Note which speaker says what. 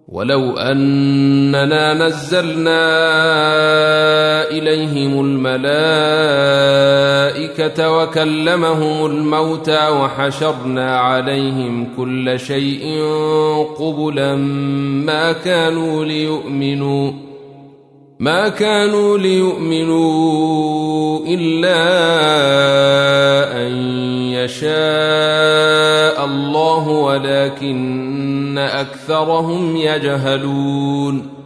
Speaker 1: ولو أننا نزلنا إليهم الملائكة وكلمهم الموتى وحشرنا عليهم كل شيء قبلا ما كانوا ليؤمنوا إلا أن يشاء الله ولكن أكثرهم يجهلون